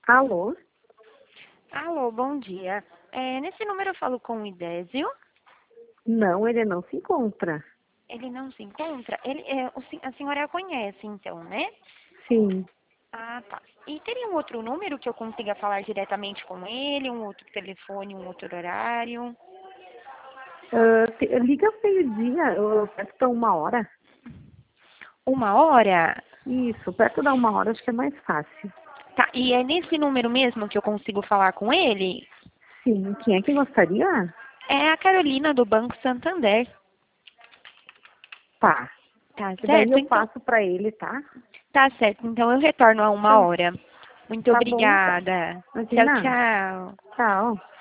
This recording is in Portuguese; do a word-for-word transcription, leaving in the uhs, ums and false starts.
Alô? Alô, bom dia. É, nesse número eu falo com o Idésio. Não, ele não se encontra. Ele não se encontra? Ele, é, o sen- a senhora conhece, então, né? Sim. Ah, tá. E teria um outro número que eu consiga falar diretamente com ele? Um outro telefone, um outro horário? Ah, te- liga ao meio-dia, ah, perto da uma hora. Uma hora? Isso, perto da uma hora acho que é mais fácil. Tá, e é nesse número mesmo que eu consigo falar com ele? Sim, quem é que gostaria? É a Carolina do Banco Santander. Tá. Tá E daí certo? eu Então, passo para ele, tá? tá certo. Então eu retorno a uma Então, hora. Muito tá bom então. obrigada. Tchau, Imagina. tchau. Tchau.